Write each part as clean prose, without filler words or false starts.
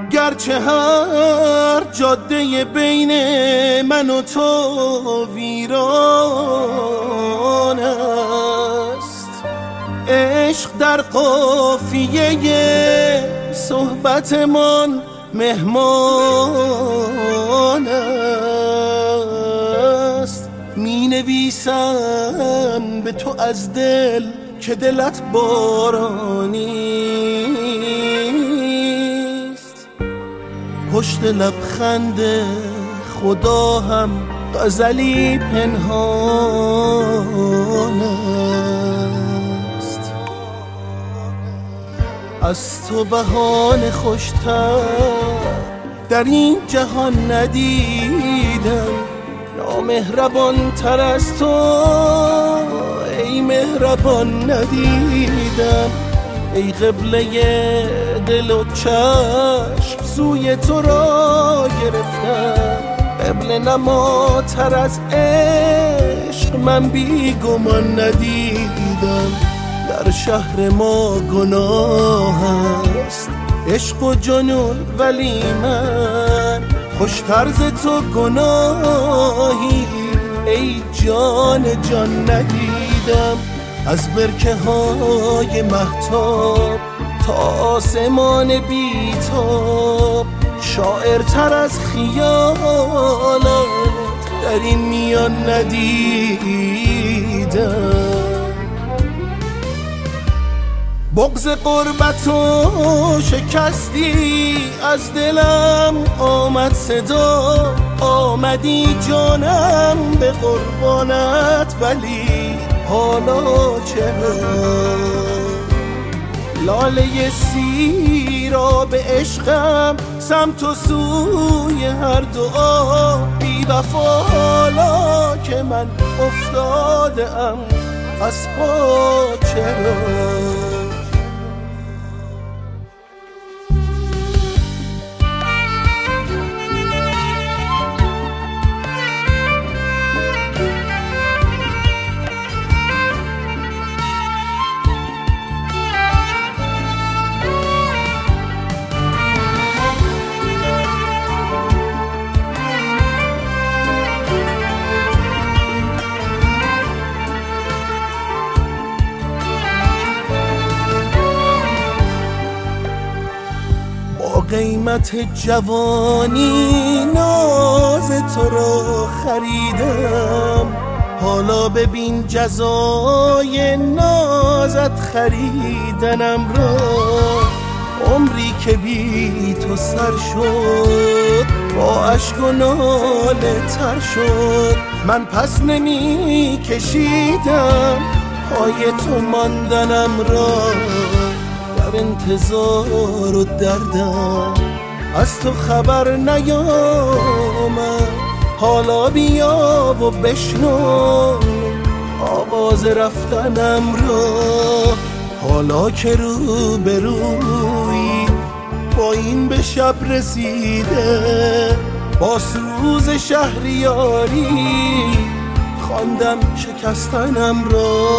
گرچه هر جاده بین من و تو ویران است، عشق در قافیه صحبتمان مهمان است. می نویسم به تو از دل که دلت بارانیست، پشت لبخند خدا هم غزلی پنهان است. از تو بهانه خوشتر در این جهان ندیدم، نامهربان تر از تو ای مهربان ندیدم. ای قبله دل و چشم سوی تو را گرفتم، قبله نما تر از عشق من بی گمان ندیدم. در شهر ما گناه است عشق و جنون، ولی من خوشتر ز تو گناهی ای جان جان ندیدم. از برکه های مهتاب تا آسمان بیتاب، شاعرتر از خیالات در این میان ندیدم. بغض غربتو شکستی از دلم آمد صدا، آمدی جانم به قربانت، ولی حالا چرا لاله سیراب عشقم سمت و سوی هر دعا بی وفا، حالا که من افتادم از پا چرا. قیمت جوانی ناز تو را خریدم، حالا ببین جزای نازت خریدنم را. عمری که بی تو سر شد با اشک و ناله تر شد، من پس نمی کشیدم پای تو ماندنم را. در انتظار و دردم از تو خبر نیامد، حالا بیا و بشنو آواز رفتنم را. حالا که رو به روی با این به شب رسیده، با سوز شهریاری خواندم شکستنم را.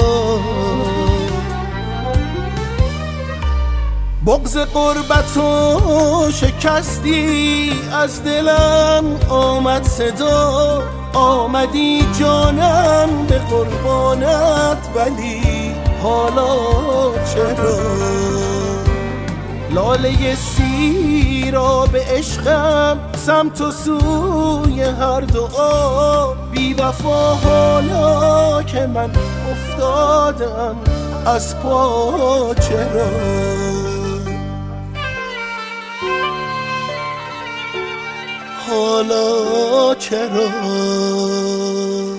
بغض غربتو شکستی از دلم آمد صدا، آمدی جانم به قربانت، ولی حالا چرا لاله سیراب عشقم سمت و سوی هر دعا بی وفا، حالا که من افتادم از پا چرا. حالا چرا